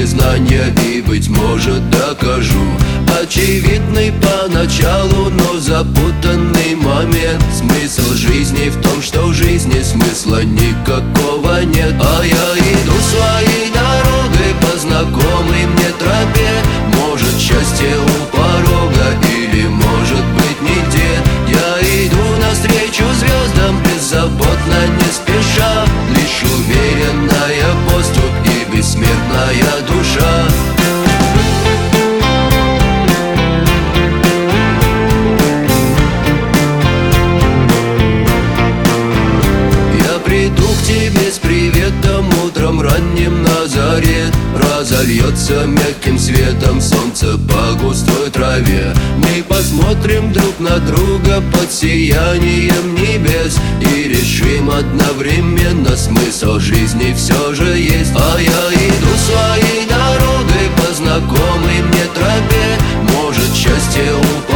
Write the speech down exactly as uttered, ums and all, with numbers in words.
признания и, быть может, докажу. Очевидный поначалу, но запутанный момент. Смысл жизни в том, что в жизни смысла никакого нет. А я иду своей дорогой по знакомой мне тропе. Может, счастье у порога или, может быть, нигде. Я иду навстречу звездам беззаботно, не спеша. Лишь уверенная поступь и бессмертная душа. Приду к тебе с приветом утром ранним на заре. Разольется мягким светом солнце по густой траве. Мы посмотрим друг на друга под сиянием небес и решим одновременно, смысл жизни все же есть. А я иду своей дорогой по знакомой мне тропе. Может, счастье упадет